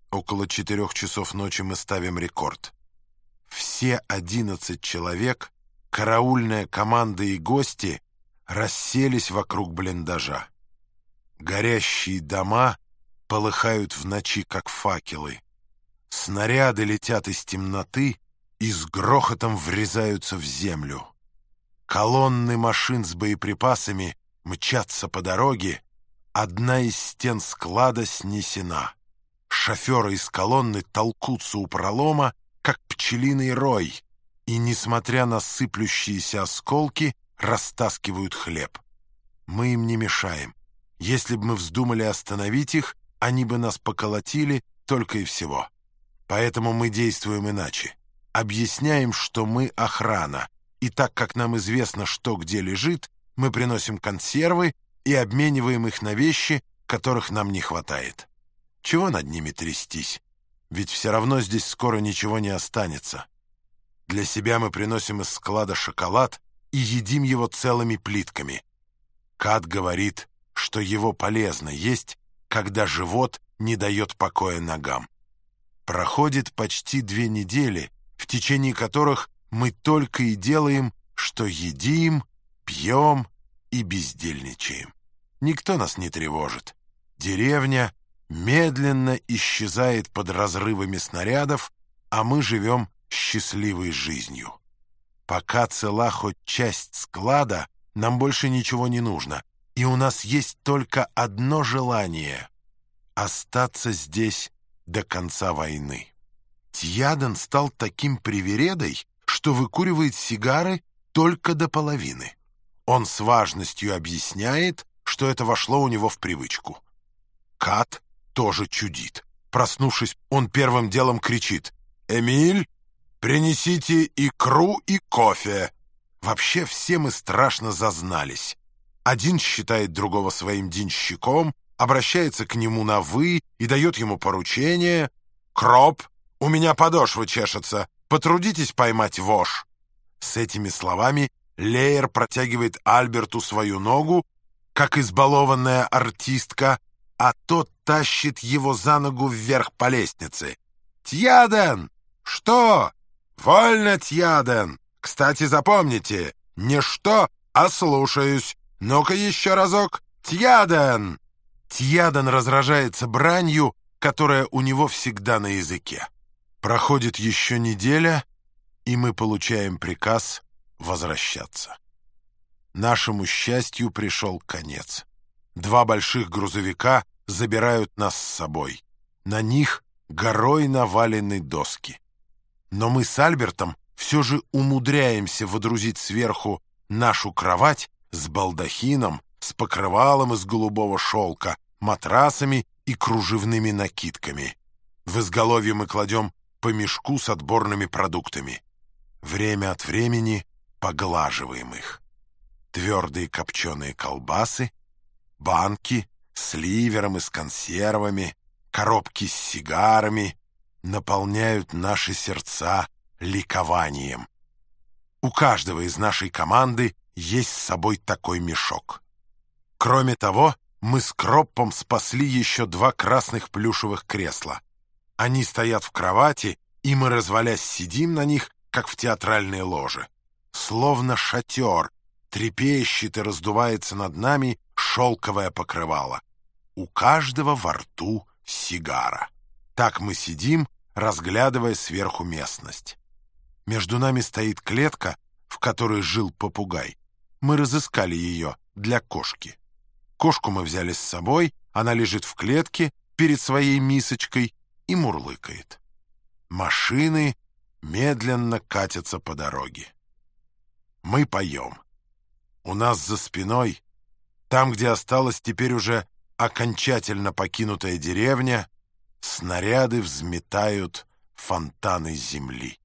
Около 4 часов ночи мы ставим рекорд. Все 11 человек, караульная команда и гости расселись вокруг блиндажа. Горящие дома полыхают в ночи, как факелы. Снаряды летят из темноты и с грохотом врезаются в землю. Колонны машин с боеприпасами мчатся по дороге. Одна из стен склада снесена. Шоферы из колонны толкутся у пролома, как пчелиный рой, и, несмотря на сыплющиеся осколки, растаскивают хлеб. Мы им не мешаем. Если бы мы вздумали остановить их, они бы нас поколотили только и всего. Поэтому мы действуем иначе. Объясняем, что мы охрана, и так как нам известно, что где лежит, мы приносим консервы и обмениваем их на вещи, которых нам не хватает. Чего над ними трястись? Ведь все равно здесь скоро ничего не останется. Для себя мы приносим из склада шоколад и едим его целыми плитками. Кат говорит, что его полезно есть, когда живот не дает покоя ногам. Проходит почти 2 недели, в течение которых мы только и делаем, что едим, пьем и бездельничаем. Никто нас не тревожит. Деревня медленно исчезает под разрывами снарядов, а мы живем счастливой жизнью. Пока цела хоть часть склада, нам больше ничего не нужно, и у нас есть только одно желание — остаться здесь до конца войны. Тьяден стал таким привередой, что выкуривает сигары только до половины. Он с важностью объясняет, что это вошло у него в привычку. Кат тоже чудит. Проснувшись, он первым делом кричит: «Эмиль, принесите икру и кофе!» Вообще все мы страшно зазнались. Один считает другого своим денщиком, обращается к нему на «вы» и дает ему поручение: «Кроп, у меня подошва чешется, потрудитесь поймать вож». С этими словами Леер протягивает Альберту свою ногу, как избалованная артистка, а тот тащит его за ногу вверх по лестнице. «Тьяден! Что? Вольно, Тьяден! Кстати, запомните, не что, а слушаюсь. Ну-ка еще разок. Тьяден!» Тьяден разражается бранью, которая у него всегда на языке. Проходит еще неделя, и мы получаем приказ возвращаться. Нашему счастью пришел конец. 2 больших грузовика забирают нас с собой. На них горой навалены доски. Но мы с Альбертом все же умудряемся водрузить сверху нашу кровать с балдахином, с покрывалом из голубого шелка, матрасами и кружевными накидками. В изголовье мы кладем по мешку с отборными продуктами. Время от времени поглаживаем их. Твердые копченые колбасы, банки с ливером и с консервами, коробки с сигарами наполняют наши сердца ликованием. У каждого из нашей команды есть с собой такой мешок. Кроме того, мы с Кроппом спасли еще 2 красных плюшевых кресла. Они стоят в кровати, и мы, развалясь, сидим на них, как в театральной ложе. Словно шатер, трепещет и раздувается над нами шелковое покрывало. У каждого во рту сигара. Так мы сидим, разглядывая сверху местность. Между нами стоит клетка, в которой жил попугай. Мы разыскали ее для кошки. Кошку мы взяли с собой, она лежит в клетке перед своей мисочкой и мурлыкает. Машины медленно катятся по дороге. Мы поем. У нас за спиной, там, где осталась теперь уже окончательно покинутая деревня, снаряды взметают фонтаны земли.